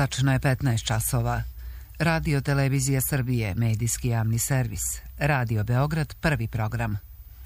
Tačno je 15 časova. Radio Televizija Srbije, medijski javni servis. Radio Beograd, prvi program.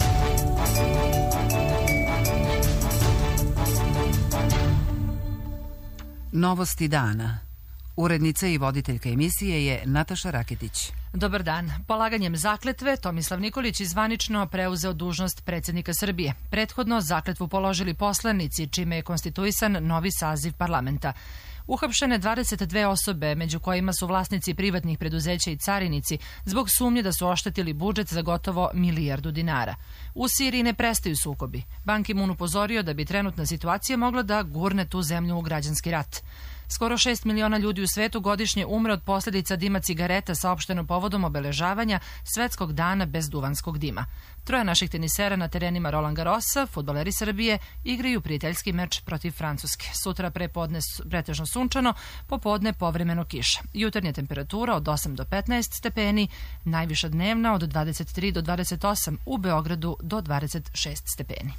Novosti dana. Urednica i voditeljka emisije je Nataša Raketić. Dobar dan. Polaganjem zakletve Tomislav Nikolić zvanično preuzeo dužnost predsjednika Srbije. Prethodno zakletvu položili poslanici, čime je konstituisan novi saziv parlamenta. Uhapšene 22 osobe, među kojima su vlasnici privatnih preduzeća i carinici, zbog sumnje da su oštetili budžet za gotovo milijardu dinara. U Siriji ne prestaju sukobi. Ban Ki-moon upozorio da bi trenutna situacija mogla da gurne tu zemlju u građanski rat. Skoro 6 miliona ljudi u svetu godišnje umre od posljedica dima cigareta, saopšteno povodom obeležavanja Svetskog dana bez duvanskog dima. Troje naših tenisera na terenima Roland Garrosa, fudbaleri Srbije, igraju prijateljski meč protiv Francuske. Sutra prepodne pretežno sunčano, popodne povremeno kiša. Jutarnja temperatura od 8 do 15 stepeni, najviša dnevna od 23 do 28, u Beogradu do 26 stepeni.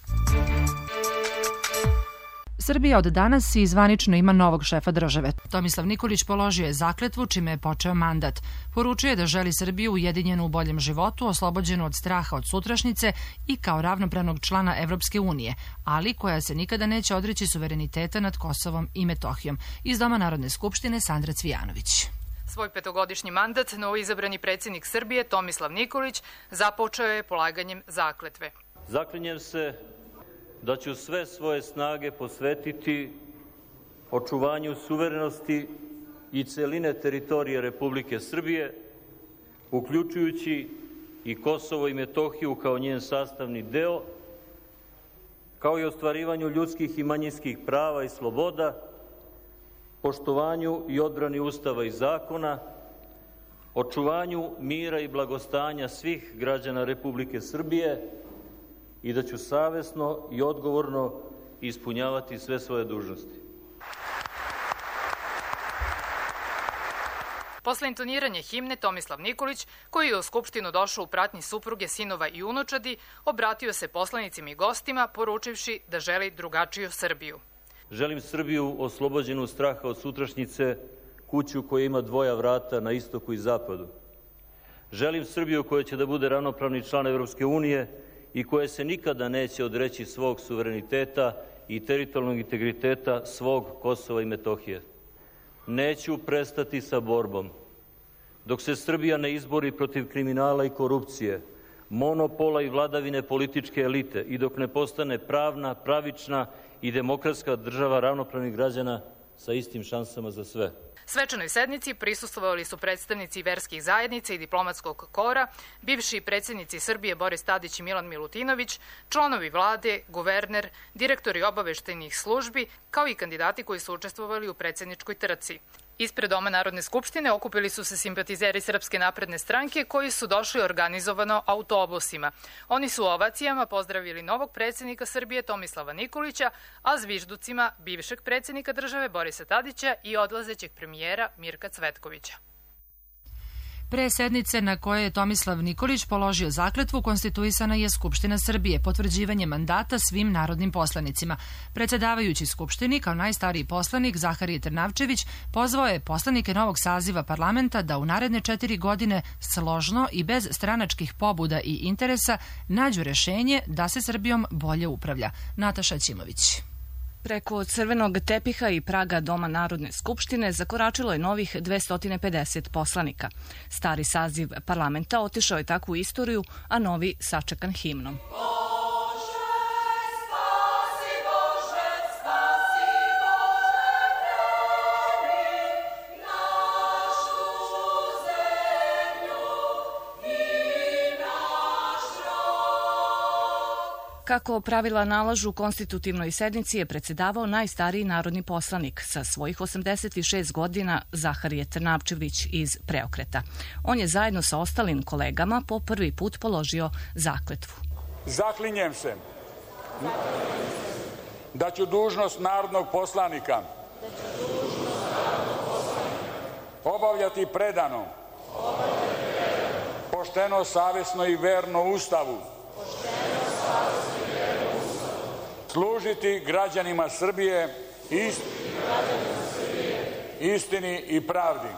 Srbija od danas i zvanično ima novog šefa države. Tomislav Nikolić položio je zakletvu, čime je počeo mandat. Poručio je da želi Srbiju ujedinjenu u boljem životu, oslobođenu od straha od sutrašnjice i kao ravnopravnog člana Evropske unije, ali koja se nikada neće odreći suvereniteta nad Kosovom i Metohijom. Iz Doma Narodne skupštine Sandra Cvijanović. Svoj petogodišnji mandat novoizabrani predsjednik Srbije Tomislav Nikolić započeo je polaganjem zakletve. Zaklinjem se da ću sve svoje snage posvetiti očuvanju suverenosti i celine teritorije Republike Srbije, uključujući i Kosovo i Metohiju kao njen sastavni deo, kao i ostvarivanju ljudskih i manjinskih prava i sloboda, poštovanju i odbrani Ustava i zakona, očuvanju mira i blagostanja svih građana Republike Srbije i da ću savesno i odgovorno ispunjavati sve svoje dužnosti. Posle intoniranja himne, Tomislav Nikolić, koji je u Skupštinu došao u pratnji supruge, sinova i unučadi, obratio se poslanicima i gostima, poručivši da želi drugačiju Srbiju. Želim Srbiju oslobođenu straha od sutrašnjice, kuću koja ima dvoja vrata na istoku i zapadu. Želim Srbiju koja će da bude ravnopravni član Evropske unije i koja se nikada neće odreći svog suvereniteta i teritorijalnog integriteta svog Kosova i Metohije. Neću prestati sa borbom. Dok se Srbija ne izbori protiv kriminala i korupcije, monopola i vladavine političke elite i dok ne postane pravna, pravična i demokratska država ravnopravnih građana sa istim šansama za sve. Svečanoj sednici prisustvovali su predstavnici verskih zajednica i diplomatskog kora, bivši predsjednici Srbije Boris Tadić i Milan Milutinović, članovi vlade, guverner, direktori obaveštajnih službi, kao i kandidati koji su učestvovali u predsjedničkoj trci. Ispred Doma Narodne skupštine okupili su se simpatizeri Srpske napredne stranke koji su došli organizovano autobusima. Oni su ovacijama pozdravili novog predsjednika Srbije Tomislava Nikolića, a zvižducima bivšeg predsjednika države Borisa Tadića i odlazećeg premijera Mirka Cvetkovića. Pre sednice na kojoj je Tomislav Nikolić položio zakletvu, konstituisana je Skupština Srbije, potvrđivanje mandata svim narodnim poslanicima. Predsjedavajući Skupštini, kao najstariji poslanik Zaharije Trnavčević, pozvao je poslanike novog saziva parlamenta da u naredne 4 godine složno i bez stranačkih pobuda i interesa nađu rešenje da se Srbijom bolje upravlja. Nataša Ćimović. Preko crvenog tepiha i praga Doma Narodne skupštine zakoračilo je novih 250 poslanika. Stari saziv parlamenta otišao je tako u istoriju, a novi sačekan himnom. Kako pravila nalažu, konstitutivnoj sednici je predsjedavao najstariji narodni poslanik sa svojih 86 godina Zaharije Trnavčević iz Preokreta. On je zajedno sa ostalim kolegama po prvi put položio zakletvu. Zaklinjem se da ću dužnost narodnog poslanika obavljati predano, pošteno, savjesno i verno Ustavu, služiti građanima Srbije istini i pravdi.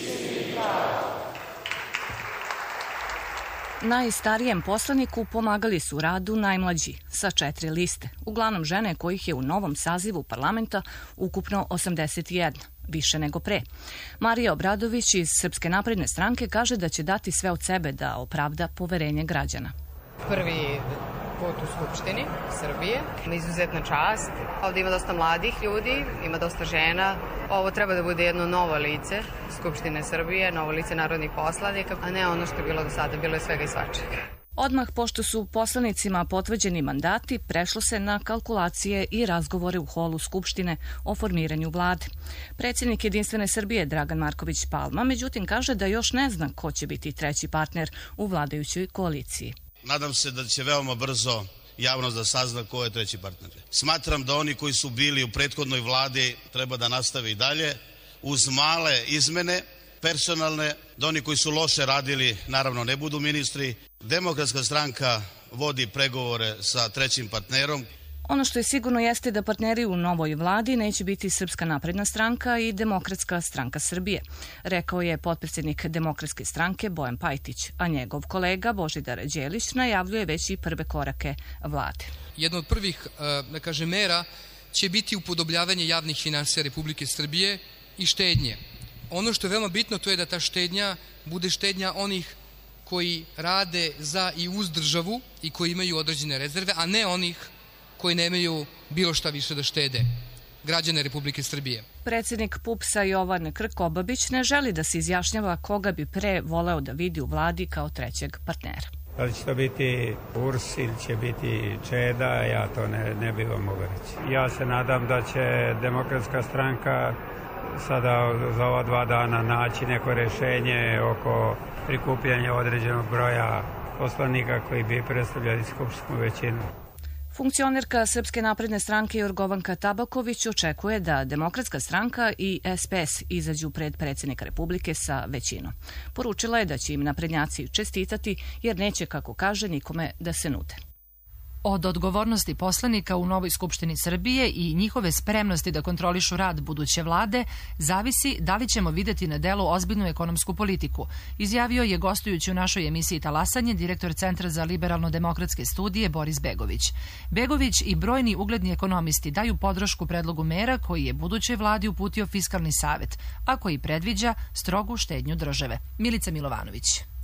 Najstarijem poslaniku pomagali su u radu najmlađi, sa 4 liste, uglavnom žene kojih je u novom sazivu parlamenta ukupno 81, više nego pre. Marija Obradović iz Srpske napredne stranke kaže da će dati sve od sebe da opravda poverenje građana. Prvi put u Skupštini Srbije, izuzetna čast. Ovdje ima dosta mladih ljudi, ima dosta žena. Ovo treba da bude jedno novo lice Skupštine Srbije, novo lice narodnih poslanika, a ne ono što je bilo do sada, bilo je svega i svačega. Odmah, pošto su poslanicima potvrđeni mandati, prešlo se na kalkulacije i razgovore u holu Skupštine o formiranju vlade. Predsjednik Jedinstvene Srbije Dragan Marković Palma, međutim, kaže da još ne zna ko će biti treći partner u vladajućoj koaliciji. Nadam se da će veoma brzo javnost da sazna ko je treći partner. Smatram da oni koji su bili u prethodnoj vladi treba da nastave i dalje, uz male izmene personalne, da oni koji su loše radili naravno ne budu ministri. Demokratska stranka vodi pregovore sa trećim partnerom. Ono što je sigurno jeste da partneri u novoj vladi neće biti Srpska napredna stranka i Demokratska stranka Srbije, rekao je potpredsjednik Demokratske stranke Bojan Pajtić, a njegov kolega Božidar Đelić najavljuje već i prve korake vlade. Jedna od prvih, mera će biti upodobljavanje javnih finansija Republike Srbije i štednje. Ono što je veoma bitno to je da ta štednja bude štednja onih koji rade za i uz državu i koji imaju određene rezerve, a ne onih koji nemaju bilo šta više da štede, građane Republike Srbije. Predsjednik PUPS-a Jovan Krkobabić ne želi da se izjašnjava koga bi pre voleo da vidi u vladi kao trećeg partnera. Da li će to biti URS ili će biti Čeda, ja to ne bih vam mogao reći. Ja se nadam da će Demokratska stranka sada za ova 2 dana naći neko rješenje oko prikupljanja određenog broja poslanika koji bi predstavljali skupštinsku većinu. Funkcionerka Srpske napredne stranke Jorgovanka Tabaković očekuje da Demokratska stranka i SPS izađu pred predsjednika Republike sa većinom. Poručila je da će im naprednjaci čestitati jer neće, kako kaže, nikome da se nude. Od odgovornosti poslanika u novoj Skupštini Srbije i njihove spremnosti da kontrolišu rad buduće vlade zavisi da li ćemo videti na delu ozbiljnu ekonomsku politiku, izjavio je gostujući u našoj emisiji Talasanje direktor Centra za liberalno-demokratske studije Boris Begović. Begović i brojni ugledni ekonomisti daju podršku predlogu mera koji je budućoj vladi uputio Fiskalni savet, a koji predviđa strogu štednju države. Milica Milovanović.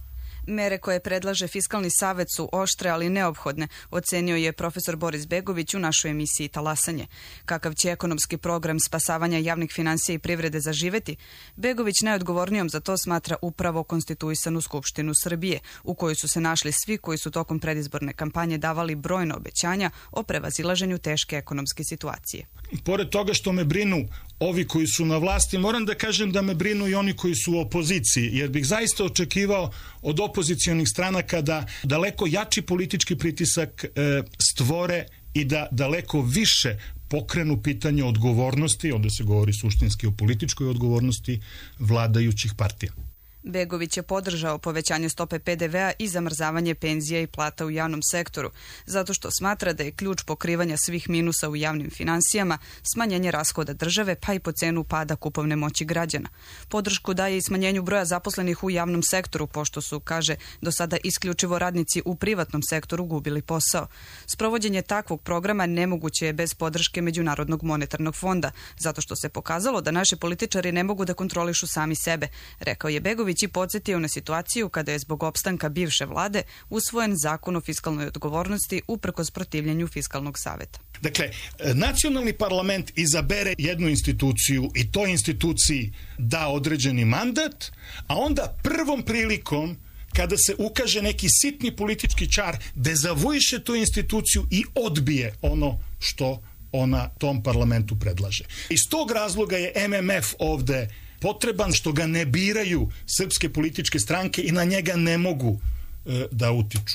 Mere koje predlaže Fiskalni savet su oštre, ali neophodne, ocenio je profesor Boris Begović u našoj emisiji Talasanje. Kakav će ekonomski program spasavanja javnih finansija i privrede zaživeti? Begović najodgovornijom za to smatra upravo konstituisanu Skupštinu Srbije, u kojoj su se našli svi koji su tokom predizborne kampanje davali brojna obećanja o prevazilaženju teške ekonomske situacije. Pored toga što me brinu ovi koji su na vlasti, moram da kažem da me brinu i oni koji su u opoziciji, jer bih zaista očekivao od opozicionih stranaka da daleko jači politički pritisak stvore i da daleko više pokrenu pitanje odgovornosti, onda se govori suštinski o političkoj odgovornosti vladajućih partija. Begović je podržao povećanje stope PDV-a i zamrzavanje penzija i plata u javnom sektoru, zato što smatra da je ključ pokrivanja svih minusa u javnim finansijama smanjenje rashoda države, pa i po cenu pada kupovne moći građana. Podršku daje i smanjenju broja zaposlenih u javnom sektoru, pošto su, kaže, do sada isključivo radnici u privatnom sektoru gubili posao. Sprovođenje takvog programa nemoguće je bez podrške Međunarodnog monetarnog fonda, zato što se pokazalo da naši političari ne mogu da kontrolišu sami sebe, rekao je Begović i podsjetio na situaciju kada je zbog opstanka bivše vlade usvojen zakon o fiskalnoj odgovornosti uprkos protivljenju Fiskalnog saveta. Dakle, nacionalni parlament izabere jednu instituciju i toj instituciji da određeni mandat, a onda prvom prilikom kada se ukaže neki sitni politički čar, dezavuiše tu instituciju i odbije ono što ona tom parlamentu predlaže. Iz tog razloga je MMF ovde potreban, što ga ne biraju srpske političke stranke i na njega ne mogu da utiču.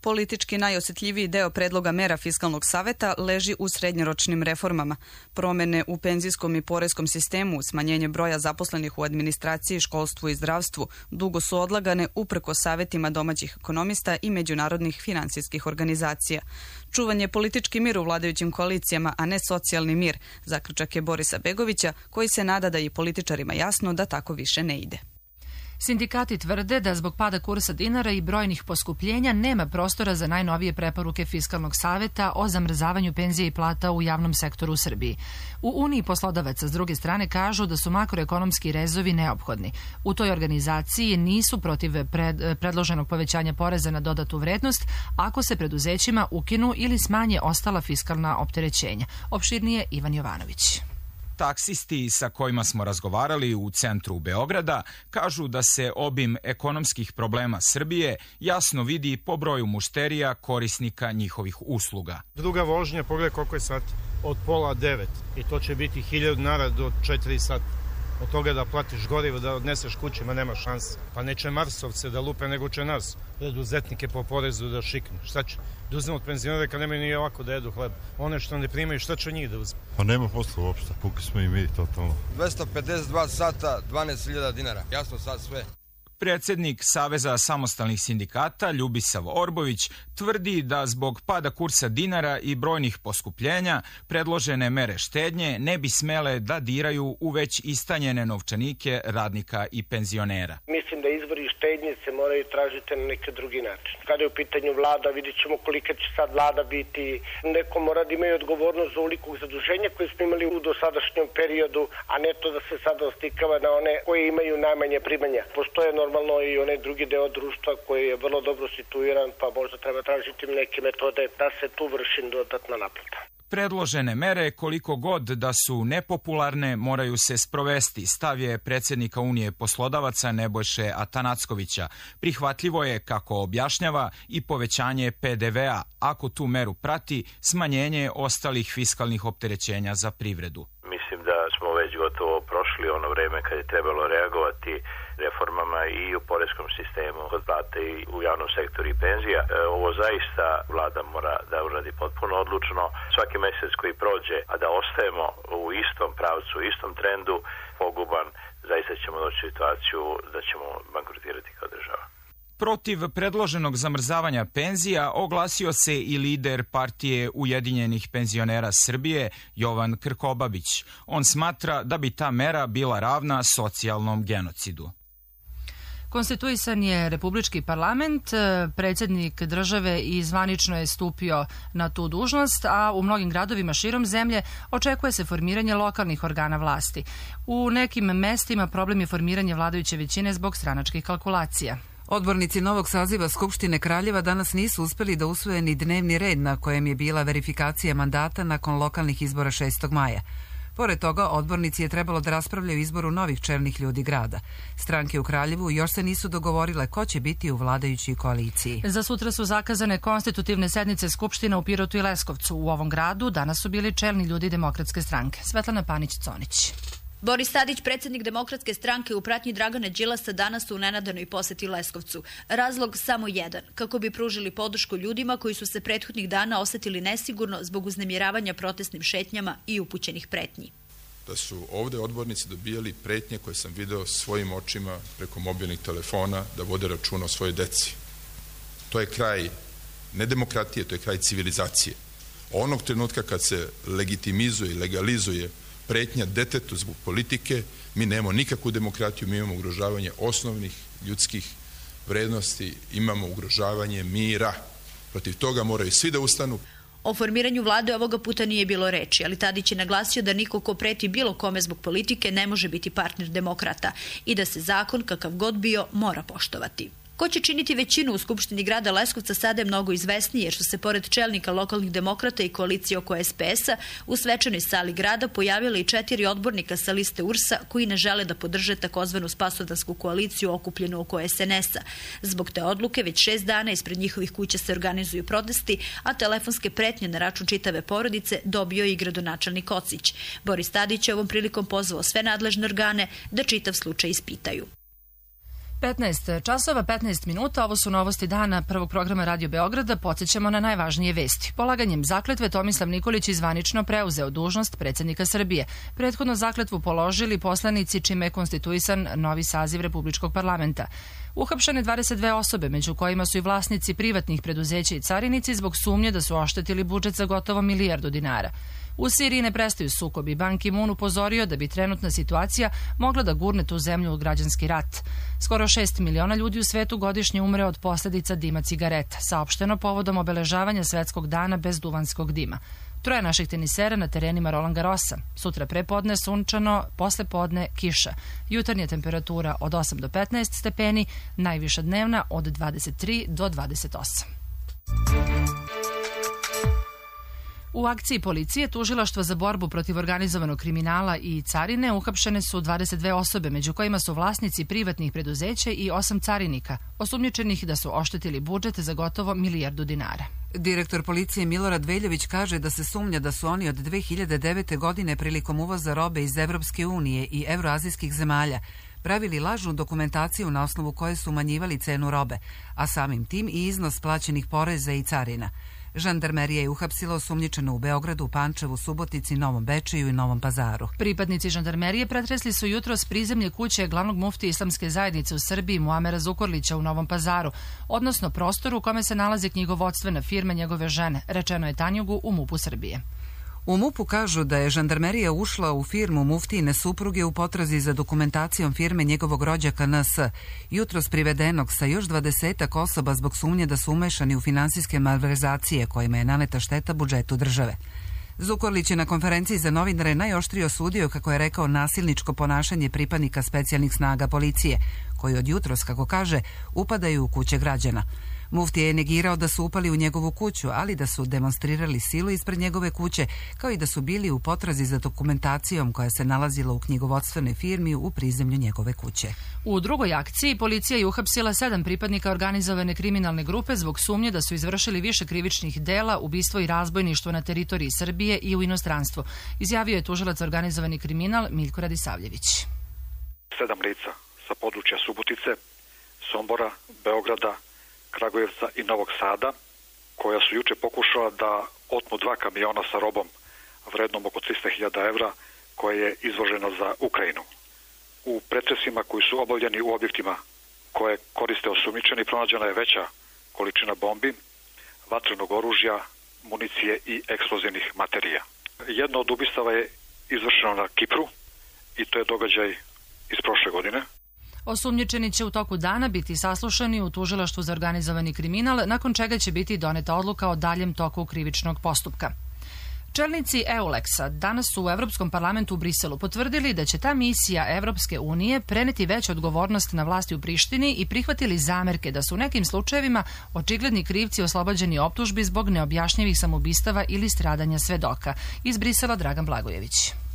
Politički najosjetljiviji deo predloga mera Fiskalnog saveta leži u srednjoročnim reformama. Promene u penzijskom i poreskom sistemu, smanjenje broja zaposlenih u administraciji, školstvu i zdravstvu dugo su odlagane uprko savetima domaćih ekonomista i međunarodnih finansijskih organizacija. Čuvan je politički mir u vladajućim koalicijama, a ne socijalni mir, zaključak je Borisa Begovića, koji se nada da je političarima jasno da tako više ne ide. Sindikati tvrde da zbog pada kursa dinara i brojnih poskupljenja nema prostora za najnovije preporuke Fiskalnog saveta o zamrzavanju penzija i plata u javnom sektoru u Srbiji. U Uniji poslodavaca s druge strane kažu da su makroekonomski rezovi neophodni. U toj organizaciji nisu protiv predloženog povećanja poreza na dodatu vrednost ako se preduzećima ukinu ili smanje ostala fiskalna opterećenja. Opširnije Ivan Jovanović. Taksisti sa kojima smo razgovarali u centru Beograda kažu da se obim ekonomskih problema Srbije jasno vidi po broju mušterija korisnika njihovih usluga. Druga vožnja, pogledaj koliko je sat, od 8:30 i to će biti 1000 dinara do 4 sata. Od toga da platiš gorivo, da odneseš kućima, nema šanse. Pa neće Marsovce da lupe, nego će nas, preduzetnike po porezu da šiknu. Šta će? Da uzmemo od penzionera kad nemaju ni ovako da jedu hleb. One što ne primaju, šta će njih da uzme? Pa nema posla uopšte, puki smo i mi totalno. 252 sata, 12.000 dinara. Jasno sad sve. Predsjednik Saveza samostalnih sindikata Ljubisav Orbović tvrdi da zbog pada kursa dinara i brojnih poskupljenja predložene mere štednje ne bi smele da diraju u već istanjene novčanike radnika i penzionera. Mislim da izvori štednje se moraju tražiti na neki drugi način. Kada je u pitanju vlada, vidjet ćemo kolika će sad vlada biti. Neko mora da imaju odgovornost za ovolikog zaduženja koje smo imali u dosadašnjem periodu, a ne to da se sada ostikava na one koji imaju najmanje primanja. Postoje normalno i onaj drugi deo društva koji je vrlo dobro situiran, pa možda treba tražiti neke metode da se tu vrši dodatna naplata. Predložene mere, koliko god da su nepopularne, moraju se sprovesti, stav je predsjednika Unije poslodavaca Nebojše Atanackovića. Prihvatljivo je, kako objašnjava, i povećanje PDV-a, ako tu meru prati smanjenje ostalih fiskalnih opterećenja za privredu. Mislim da smo već gotovo prošli ono vreme kad je trebalo reagovati reformama i u poreskom sistemu kod plate i u javnom sektoru i penzija. Ovo zaista vlada mora da uradi potpuno odlučno. Svaki mjesec koji prođe, a da ostajemo u istom pravcu, u istom trendu, poguban, zaista ćemo doći u situaciju da ćemo bankrotirati kao država. Protiv predloženog zamrzavanja penzija oglasio se i lider partije Ujedinjenih penzionera Srbije, Jovan Krkobabić. On smatra da bi ta mera bila ravna socijalnom genocidu. Konstituisan je Republički parlament, predsjednik države i zvanično je stupio na tu dužnost, a u mnogim gradovima širom zemlje očekuje se formiranje lokalnih organa vlasti. U nekim mestima problem je formiranje vladajuće većine zbog stranačkih kalkulacija. Odbornici novog saziva Skupštine Kraljeva danas nisu uspjeli da usvoje ni dnevni red na kojem je bila verifikacija mandata nakon lokalnih izbora 6. maja. Pored toga, odbornici je trebalo da raspravljaju izboru novih čelnih ljudi grada. Stranke u Kraljevu još se nisu dogovorile ko će biti u vladajućoj koaliciji. Za sutra su zakazane konstitutivne sednice Skupština u Pirotu i Leskovcu. U ovom gradu danas su bili čelni ljudi Demokratske stranke. Svetlana Panić-Conić. Boris Tadić, predsjednik Demokratske stranke u pratnji Dragana Đilasa, danas u nenadanoj poseti Leskovcu. Razlog samo jedan, kako bi pružili podršku ljudima koji su se prethodnih dana osetili nesigurno zbog uznemiravanja protestnim šetnjama i upućenih pretnji. Da su ovdje odbornici dobijali pretnje koje sam video svojim očima preko mobilnih telefona, da vode računa o svojoj deci. To je kraj ne demokratije, to je kraj civilizacije. Onog trenutka kad se legitimizuje i legalizuje pretnja detetu zbog politike, mi nemamo nikakvu demokratiju, mi imamo ugrožavanje osnovnih ljudskih vrednosti, imamo ugrožavanje mira. Protiv toga moraju svi da ustanu. O formiranju vlade ovoga puta nije bilo reči, ali Tadić je naglasio da niko ko preti bilo kome zbog politike ne može biti partner demokrata i da se zakon, kakav god bio, mora poštovati. Ko će činiti većinu u Skupštini grada Leskovca sada je mnogo izvesnije, jer su se pored čelnika lokalnih demokrata i koalicije oko SPS-a u svečanoj sali grada pojavili i 4 odbornika sa liste URS-a koji ne žele da podrže takozvanu spasodansku koaliciju okupljenu oko SNS-a. Zbog te odluke već 6 dana ispred njihovih kuća se organizuju protesti, a telefonske pretnje na račun čitave porodice dobio je i gradonačelnik Kocić. Boris Tadić je ovom prilikom pozvao sve nadležne organe da čitav slučaj ispitaju. 15 časova, 15 minuta, ovo su novosti dana prvog programa Radio Beograda, podsjećamo na najvažnije vesti. Polaganjem zakletve Tomislav Nikolić zvanično preuzeo dužnost predsjednika Srbije. Prethodno zakletvu položili poslanici čime je konstituisan novi saziv Republičkog parlamenta. Uhapšene 22 osobe, među kojima su i vlasnici privatnih preduzeća i carinici zbog sumnje da su oštetili budžet za gotovo milijardu dinara. U Siriji ne prestaju sukobi. Ban Ki-moon upozorio da bi trenutna situacija mogla da gurne tu zemlju u građanski rat. Skoro 6 miliona ljudi u svetu godišnje umre od posljedica dima cigareta, saopšteno povodom obeležavanja Svetskog dana bez duvanskog dima. 3 naših tenisera na terenima Roland Garrosa. Sutra prepodne sunčano, posle podne kiša. Jutarnja temperatura od 8 do 15 stepeni, najviša dnevna od 23 do 28. U akciji policije Tužilaštva za borbu protiv organizovanog kriminala i carine uhapšene su 22 osobe, među kojima su vlasnici privatnih preduzeća i 8 carinika, osumnjičenih da su oštetili budžet za gotovo milijardu dinara. Direktor policije Milorad Veljović kaže da se sumnja da su oni od 2009. godine prilikom uvoza robe iz Evropske unije i evroazijskih zemalja pravili lažnu dokumentaciju na osnovu koje su umanjivali cenu robe, a samim tim i iznos plaćenih poreza i carina. Žandarmerija je uhapsila osumnjičenu u Beogradu, Pančevu, Subotici, Novom Bečeju i Novom Pazaru. Pripadnici žandarmerije pretresli su jutros prizemlje kuće glavnog muftije Islamske zajednice u Srbiji Muamera Zukorlića u Novom Pazaru, odnosno prostoru u kome se nalazi knjigovodstvena firma njegove žene, rečeno je Tanjugu u MUP-u Srbije. U MUP-u kažu da je žandarmerija ušla u firmu muftijine supruge u potrazi za dokumentacijom firme njegovog rođaka NS, jutros privedenog sa još 20 osoba zbog sumnje da su umešani u finansijske malverzacije kojima je naneta šteta budžetu države. Zukorlić je na konferenciji za novinare najoštrije osudio, kako je rekao, nasilničko ponašanje pripadnika specijalnih snaga policije, koji od jutros, kako kaže, upadaju u kuće građana. Muftija je negirao da su upali u njegovu kuću, ali da su demonstrirali silu ispred njegove kuće, kao i da su bili u potrazi za dokumentacijom koja se nalazila u knjigovodstvenoj firmi u prizemlju njegove kuće. U drugoj akciji policija je uhapsila 7 pripadnika organizovane kriminalne grupe zbog sumnje da su izvršili više krivičnih dela, ubistvo i razbojništvo na teritoriji Srbije i u inostranstvu, izjavio je tužilac za organizovani kriminal Miljko Radisavljević. 7 lica sa područja Subotice, Sombora, Beograda, Kragujevca i Novog Sada, koja su juče pokušala da otmu 2 kamiona sa robom vrednom oko 300.000 evra, koje je izvoženo za Ukrajinu. U pretresima koji su obavljeni u objektima koje koriste osumnjičeni pronađena je veća količina bombi, vatrenog oružja, municije i eksplozivnih materija. Jedno od ubistava je izvršeno na Kipru i to je događaj iz prošle godine. Osumnjičeni će u toku dana biti saslušani u Tužilaštvu za organizovani kriminal, nakon čega će biti doneta odluka o daljem toku krivičnog postupka. Čelnici EULEX-a danas su u Evropskom parlamentu u Briselu potvrdili da će ta misija Evropske unije preneti veću odgovornost na vlasti u Prištini i prihvatili zamerke da su u nekim slučajevima očigledni krivci oslobođeni optužbi zbog neobjašnjivih samoubistava ili stradanja svedoka. Iz Brisela Dragan Blagojević.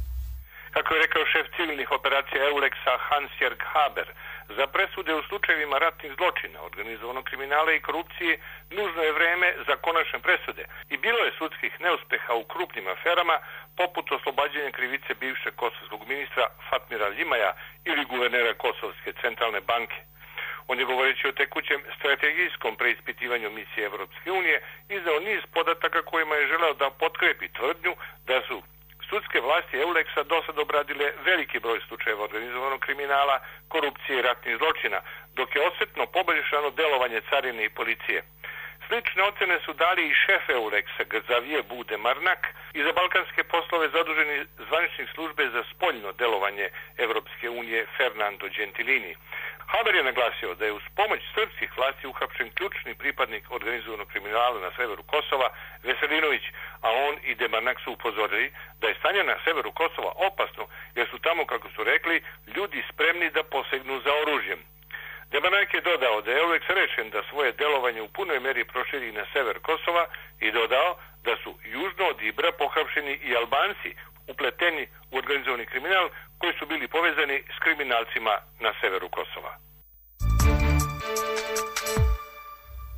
Kako je rekao šef civilnih operacija EULEX-a Hans-Jörg Haber, za presude u slučajevima ratnih zločina, organizovanog kriminala i korupcije nužno je vreme za konačne presude i bilo je sudskih neuspeha u krupnim aferama poput oslobađanja krivice bivšeg kosovskog ministra Fatmira Ljimaja ili guvernera Kosovske centralne banke. On je, govoreći o tekućem strategijskom preispitivanju misije Evropske unije, izneo niz podataka kojima je želeo da potkrepi tvrdnju da su sudske vlasti EULEX-a do sad obradile veliki broj slučajeva organizovanog kriminala, korupcije i ratnih zločina, dok je osjetno poboljšano delovanje carine i policije. Slične ocene su dali i šef EULEX-a Xavier Boudemarnak i za balkanske poslove zaduženi zvaničnik službe za spoljno delovanje Evropske unije Fernando Gentilini. Haber je naglasio da je uz pomoć srpskih vlasti uhapšen ključni pripadnik organizovanog kriminala na severu Kosova, Veselinović, a on i Demarnak su upozorili da je stanje na severu Kosova opasno, jer su tamo, kako su rekli, ljudi spremni da posegnu za oružjem. Demarnak je dodao da je EULEX rešen da svoje delovanje u punoj meri proširi na sever Kosova i dodao da su južno od Ibra pohapšeni i Albanci upleteni u organizovani kriminal koji su bili povezani s kriminalcima na severu Kosova.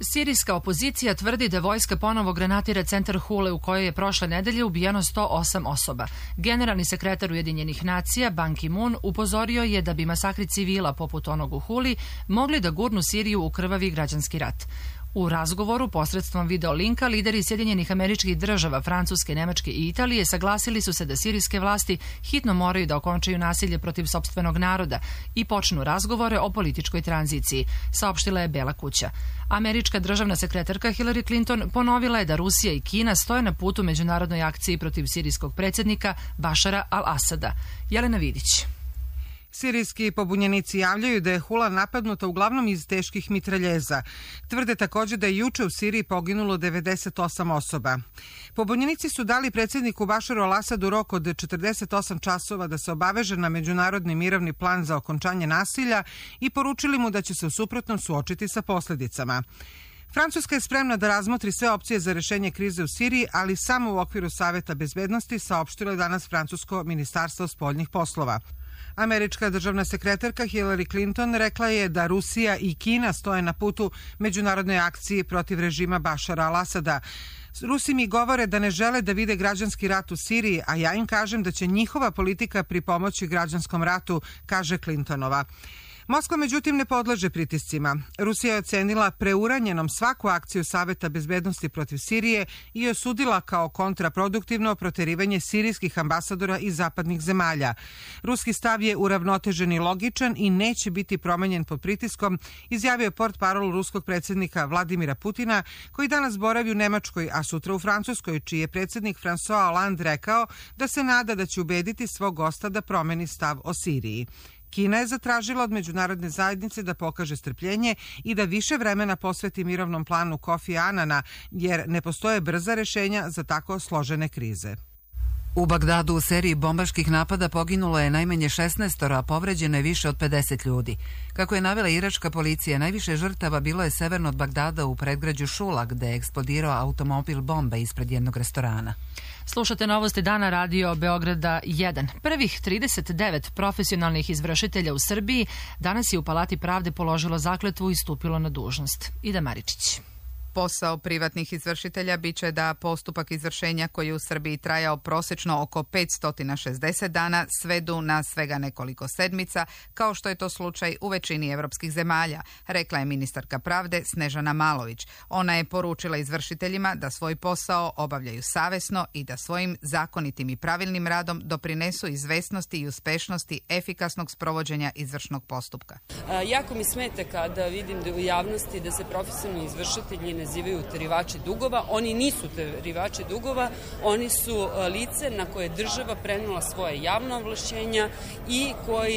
Sirijska opozicija tvrdi da vojska ponovo granatira centar Hule u kojoj je prošle nedelje ubijeno 108 osoba. Generalni sekretar Ujedinjenih nacija Ban Ki-moon upozorio je da bi masakri civila poput onog u Huli mogli da gurnu Siriju u krvavi građanski rat. U razgovoru posredstvom video linka lideri Sjedinjenih Američkih Država, Francuske, Nemačke i Italije saglasili su se da sirijske vlasti hitno moraju da okončaju nasilje protiv sopstvenog naroda i počnu razgovore o političkoj tranziciji, saopštila je Bela kuća. Američka državna sekretarka Hillary Clinton ponovila je da Rusija i Kina stoje na putu međunarodnoj akciji protiv sirijskog predsjednika Bašara al-Asada. Jelena Vidić. Sirijski pobunjenici javljaju da je Hula napadnuta uglavnom iz teških mitraljeza. Tvrde također da je juče u Siriji poginulo 98 osoba. Pobunjenici su dali predsjedniku Bašaru al-Asadu rok od 48 časova da se obaveže na međunarodni mirovni plan za okončanje nasilja i poručili mu da će se u suprotnom suočiti sa posljedicama. Francuska je spremna da razmotri sve opcije za rešenje krize u Siriji, ali samo u okviru Saveta bezbednosti, saopštilo je danas Francusko ministarstvo spoljnih poslova. Američka državna sekretarka Hillary Clinton rekla je da Rusija i Kina stoje na putu međunarodnoj akciji protiv režima Bašara al-Asada. Rusi mi govore da ne žele da vide građanski rat u Siriji, a ja im kažem da će njihova politika pripomoći građanskom ratu, kaže Clintonova. Moskva međutim ne podleže pritiscima. Rusija je ocenila preuranjenom svaku akciju Saveta bezbednosti protiv Sirije i osudila kao kontraproduktivno proterivanje sirijskih ambasadora iz zapadnih zemalja. Ruski stav je uravnotežen i logičan i neće biti promenjen pod pritiskom, izjavio je portparol ruskog predsjednika Vladimira Putina, koji danas boravi u Nemačkoj, a sutra u Francuskoj, čiji je predsjednik François Hollande rekao da se nada da će ubediti svog gosta da promeni stav o Siriji. Kina je zatražila od međunarodne zajednice da pokaže strpljenje i da više vremena posveti mirovnom planu Kofi Anana, jer ne postoje brza rešenja za tako složene krize. U Bagdadu u seriji bombaških napada poginulo je najmanje 16, a povređeno je više od 50 ljudi. Kako je navela iračka policija, najviše žrtava bilo je severno od Bagdada u predgrađu Šula, gde je eksplodirao automobil bomba ispred jednog restorana. Slušate novosti dana Radio Beograda 1. Prvih 39 profesionalnih izvršitelja u Srbiji danas je u Palati pravde položilo zakletvu i stupilo na dužnost. Ida Maričić. Posao privatnih izvršitelja biće da postupak izvršenja koji je u Srbiji trajao prosječno oko 560 dana svedu na svega nekoliko sedmica, kao što je to slučaj u većini evropskih zemalja, rekla je ministarka pravde Snežana Malović. Ona je poručila izvršiteljima da svoj posao obavljaju savesno i da svojim zakonitim i pravilnim radom doprinesu izvesnosti i uspešnosti efikasnog sprovođenja izvršnog postupka. Jako mi smeta kada vidim da u javnosti da se profesionalni izvršitelji nazivaju uterivači dugova. Oni nisu uterivači dugova, oni su lice na koje država prenela svoje javno ovlašćenja i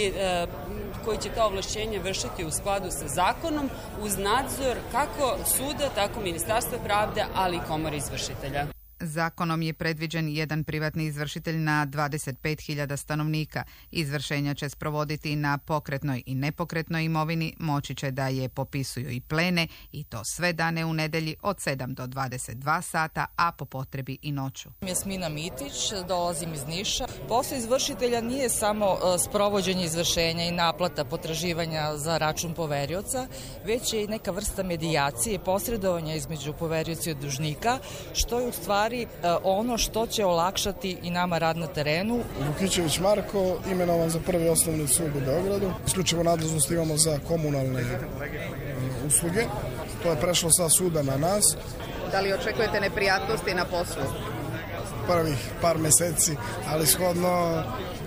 koji će ta ovlašćenja vršiti u skladu sa zakonom uz nadzor kako suda, tako Ministarstva pravde, ali i Komore izvršitelja. Zakonom je predviđen jedan privatni izvršitelj na 25.000 stanovnika. Izvršenja će sprovoditi na pokretnoj i nepokretnoj imovini, moći će da je popisuju i plene i to sve dane u nedelji od 7 do 22 sata, a po potrebi i noću. Jasmina Mitić, dolazim iz Niša. Posao izvršitelja nije samo sprovođenje izvršenja i naplata potraživanja za račun poverioca, već je i neka vrsta medijacije i posredovanja između poverioca i dužnika, što je u stvari ono što će olakšati i nama rad na terenu. Vukićević Marko, imenovan za Prvi osnovni sud u Beogradu. Isključivo nadležnost imamo za komunalne usluge. To je prešlo sa suda na nas. Da li očekujete neprijatnosti na poslu? Prvih par meseci, ali shodno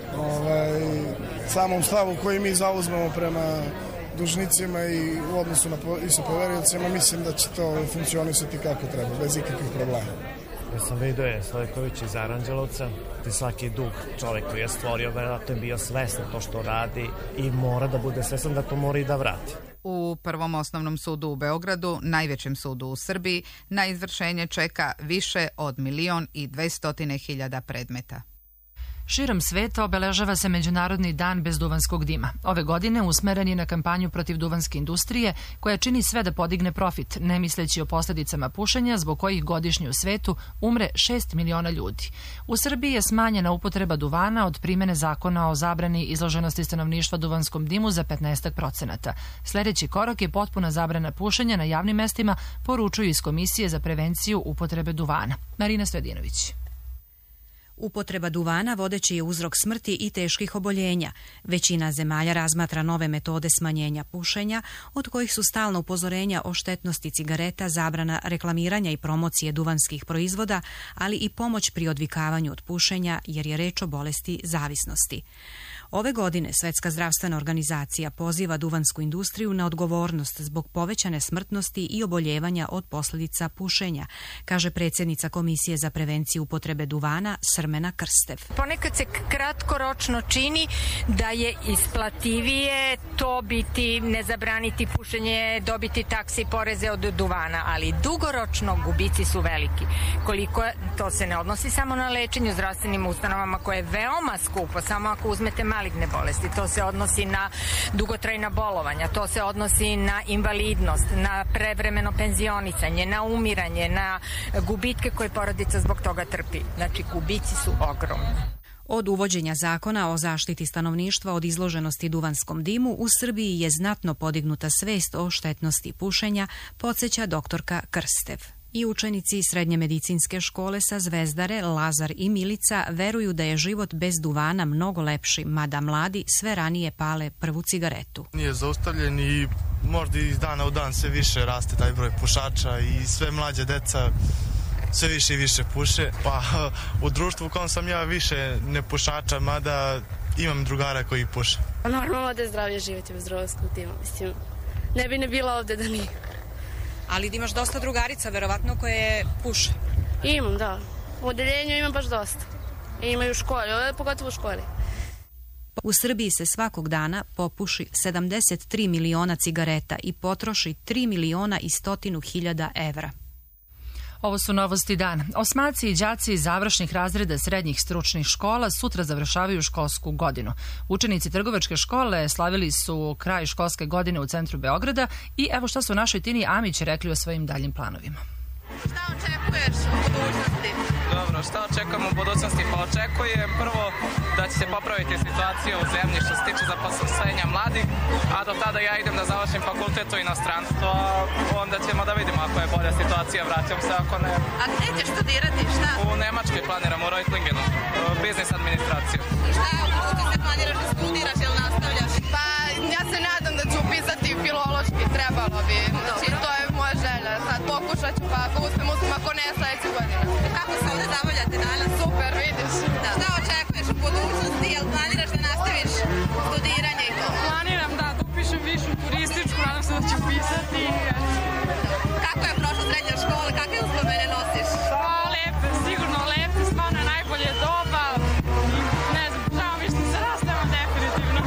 samom stavu koji mi zauzmemo prema dužnicima i u odnosu i sa poveriocima, mislim da će to funkcionisati kako treba, bez ikakvih problema. Ja sam vidio Stojković iz Aranđelovca i svaki dug čovjek koji je stvorio, verovatno je bio svestan to što radi i mora da bude svestan da to mora i da vrati. U Prvom osnovnom sudu u Beogradu, najvećem sudu u Srbiji, na izvršenje čeka više od 1.200.000 predmeta. Širom sveta obeležava se Međunarodni dan bez duvanskog dima. Ove godine usmeren je na kampanju protiv duvanske industrije koja čini sve da podigne profit, ne misleći o posljedicama pušenja zbog kojih godišnje u svetu umre 6 miliona ljudi. U Srbiji je smanjena upotreba duvana od primene zakona o zabrani izloženosti stanovništva duvanskom dimu za 15%. Sljedeći korak je potpuna zabrana pušenja na javnim mestima, poručuju iz Komisije za prevenciju upotrebe duvana. Marina Stojadinović. Upotreba duvana vodeći je uzrok smrti i teških oboljenja. Većina zemalja razmatra nove metode smanjenja pušenja, od kojih su stalna upozorenja o štetnosti cigareta, zabrana reklamiranja i promocije duvanskih proizvoda, ali i pomoć pri odvikavanju od pušenja, jer je reč o bolesti zavisnosti. Ove godine Svjetska zdravstvena organizacija poziva duvansku industriju na odgovornost zbog povećane smrtnosti i oboljevanja od posljedica pušenja, kaže predsjednica Komisije za prevenciju upotrebe duvana Srmena Krstev. Ponekad se kratkoročno čini da je isplativije to biti, ne zabraniti pušenje, dobiti taksi poreze od duvana, ali dugoročno gubici su veliki. Koliko to se ne odnosi samo na lečenje u zdravstvenim ustanovama koje je veoma skupo, samo ako uzmete maligne bolesti, to se odnosi na dugotrajna bolovanja, to se odnosi na invalidnost, na prevremeno penzionisanje, na umiranje, na gubitke koje porodica zbog toga trpi. Znači, gubici su ogromni. Od uvođenja zakona o zaštiti stanovništva od izloženosti duvanskom dimu u Srbiji je znatno podignuta svest o štetnosti pušenja, podsjeća doktorka Krstev. I učenici Srednje medicinske škole sa Zvezdare, Lazar i Milica, veruju da je život bez duvana mnogo lepši, mada mladi sve ranije pale prvu cigaretu. Nije zaustavljen i možda iz dana u dan sve više raste taj broj pušača i sve mlađe deca sve više i više puše. Pa u društvu u kom sam ja više ne pušača, mada imam drugara koji puše. Normalno da je zdravlje živjeti bez duvanskog dima, mislim. Ne bi ne bila ovde da nije. Ali imaš dosta drugarica, verovatno, koje puše. Imam, da. U odeljenju imam baš dosta. Imaju u školi, ovdje pogotovo u školi. U Srbiji se svakog dana popuši 73 miliona cigareta i potroši 3 miliona i 100.000 evra. Ovo su novosti dana. Osmaci i đaci završnih razreda srednjih stručnih škola sutra završavaju školsku godinu. Učenici trgovačke škole slavili su kraj školske godine u centru Beograda i evo šta su našoj Tini Amić rekli o svojim daljim planovima. Šta očekuješ u budućnosti? Dobro, šta očekujem u budućnosti? Pa očekujem prvo da će se popraviti situacija u zemlji što se tiče zaposlenja mladih, a do tada ja idem da završim fakultet u inostranstvo, onda ćemo da vidimo ako je bolja situacija, vraćam se, ako ne... A gde ćeš studirati, šta? U Nemačkoj planiram, u Reutlingenu, biznis administraciju. I šta u budućnosti planiraš da studiraš ili nastavljaš? Pa ja se nadam da ću upisati filološki, trebalo bi. Znači, to je moja želja. Sad pokušat ću, pa ako uspem, ako ne, sledeću godinu. Kako se ovde zabavljate danas? Super, vidiš. Da. Šta očekuješ u budućnosti? Jel planiraš da nastaviš studiranje i to? Planiram da upišem višu turističku, nadam se da ću upisati. Kako je prošla srednja škola? Kakve uspomene nosiš? Pa lepe, sigurno lepe, stvarno je najbolje doba. Ne znam, žao mi što se rastamo definitivno.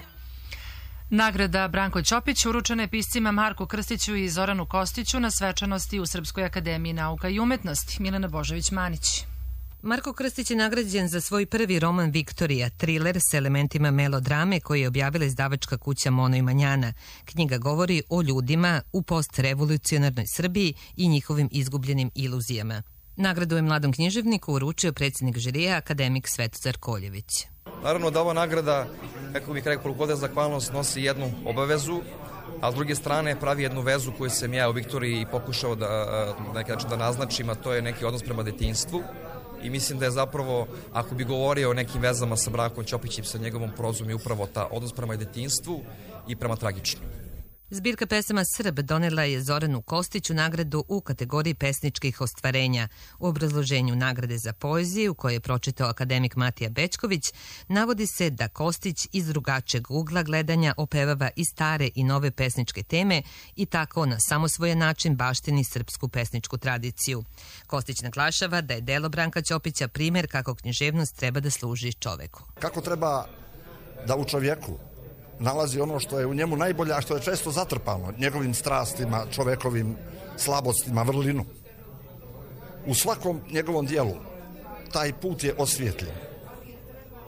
Nagrada Branko Ćopić uručena je piscima Marku Krstiću i Zoranu Kostiću na svečanosti u Srpskoj akademiji nauka i umetnosti. Milena Božović-Manić. Marko Krstić je nagrađen za svoj prvi roman Viktorija, triler s elementima melodrame koji je objavila izdavačka kuća Mono i Manjana. Knjiga govori o ljudima u postrevolucionarnoj Srbiji i njihovim izgubljenim iluzijama. Nagradu je mladom književniku uručio predsjednik žirija akademik Svetozar Koljević. Naravno da ova nagrada, kako bih rekao, koliko da zahvalnost nosi jednu obavezu, a s druge strane pravi jednu vezu koju sam ja u Viktoriji pokušao da na neki način da naznačim, a to je neki odnos prema detinjstvu. I mislim da je zapravo, ako bi govorio o nekim vezama sa Brankom Ćopićem, sa njegovom prozom, je upravo ta odnos prema detinjstvu i prema tragičnom. Zbirka pesama Srb donela je Zoranu Kostiću nagradu u kategoriji pesničkih ostvarenja. U obrazloženju nagrade za poeziju, koje je pročitao akademik Matija Bečković, navodi se da Kostić iz drugačijeg ugla gledanja opevava i stare i nove pesničke teme i tako na samosvojan način baštini srpsku pesničku tradiciju. Kostić naglašava da je delo Branka Ćopića primjer kako književnost treba da služi čoveku. Kako treba da u čovjeku nalazi ono što je u njemu najbolje, a što je često zatrpano njegovim strastima, čovekovim slabostima, vrlinu. U svakom njegovom dijelu taj put je osvijetljen.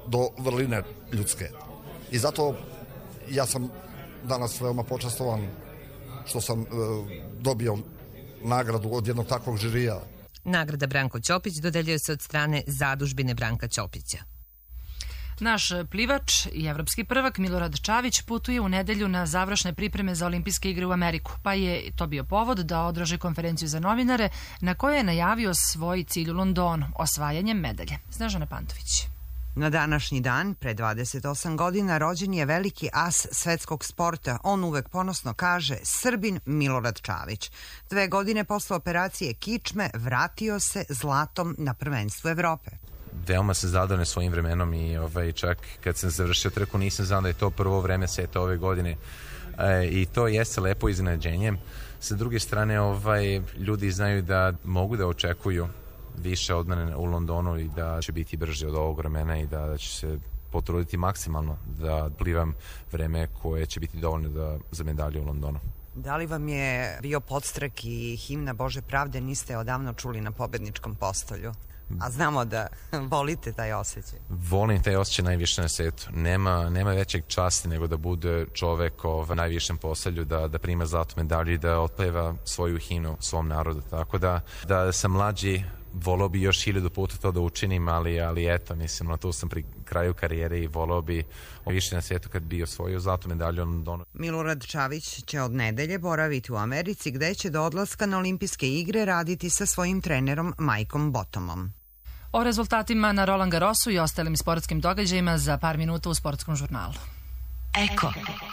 do vrline ljudske. I zato ja sam danas veoma počastovan što sam dobio nagradu od jednog takvog žirija. Nagrada Branko Ćopić dodeljuje se od strane Zadužbine Branka Ćopića. Naš plivač i evropski prvak Milorad Čavić putuje u nedelju na završne pripreme za olimpijske igre u Ameriku, pa je to bio povod da održi konferenciju za novinare na kojoj je najavio svoj cilj u Londonu, osvajanjem medalje. Snežana Pantović. Na današnji dan, pre 28 godina, rođen je veliki as svetskog sporta. On uvek ponosno kaže Srbin Milorad Čavić. 2 godine posle operacije kičme vratio se zlatom na prvenstvu Evrope. Veoma sam zadovoljan svojim vremenom i čak kad sam završio trku nisam znao da je to prvo vreme sveta ove godine i to jeste lepo iznenađenje. Sa druge strane, ljudi znaju da mogu da očekuju više od mene u Londonu i da će biti brže od ovog vremena i da će se potruditi maksimalno da plivam vreme koje će biti dovoljno za medalju u Londonu. Da li vam je bio podstrek i himna Bože pravde niste odavno čuli na pobedničkom postolju? A znamo da volite taj osjećaj. Volim taj osjećaj najviše na svetu. Nema većeg časti nego da bude čovek na najvišem poselju, da prima zlatnu medalju i da otpeva svoju himnu svom narodu. Tako da sam mlađi, volao bi još 1000 puta to da učinim, ali eto, mislim, na tu sam pri kraju karijere i volao bi više na svijetu kad bi osvojio zlatnu medalju u Londonu. Milorad Čavić će od nedelje boraviti u Americi, gde će do odlaska na olimpijske igre raditi sa svojim trenerom Mikeom Bottomom. O rezultatima na Roland Garrosu i ostalim sportskim događajima za par minuta u sportskom žurnalu. Eko.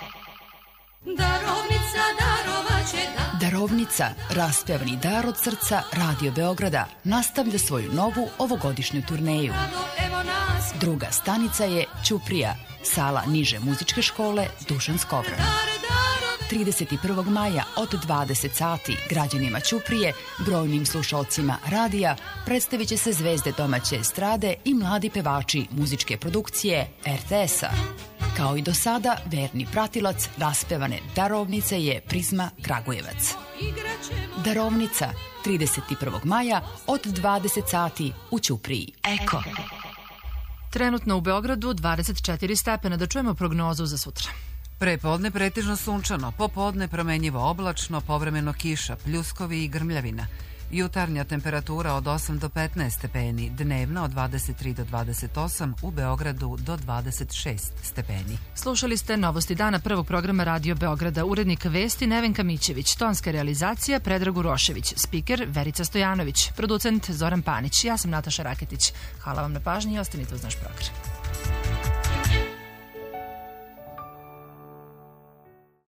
Darovnica, raspevani dar od srca Radio Beograda, nastavlja svoju novu ovogodišnju turneju. Druga stanica je Ćuprija, sala niže muzičke škole Dušan Skovran. 31. maja od 20 sati građanima Ćuprije, brojnim slušalcima radija, predstavit će se zvezde domaće estrade i mladi pevači muzičke produkcije RTS-a. Kao i do sada, verni pratilac raspevane Darovnice je Prizma Kragujevac. Darovnica, 31. maja od 20 sati u Ćupriji. Eko. Trenutno u Beogradu 24 stepena, da čujemo prognozu za sutra. Prepodne pretežno sunčano, popodne promenjivo oblačno, povremeno kiša, pljuskovi i grmljavina. Jutarnja temperatura od 8 do 15 stepeni, dnevna od 23 do 28, u Beogradu do 26 stepeni. Slušali ste novosti dana prvog programa Radio Beograda, urednik vesti Nevenka Mićević, tonska realizacija Predrag Urošević, spiker Verica Stojanović, producent Zoran Panić, ja sam Nataša Raketić. Hvala vam na pažnji i ostanite uz naš program.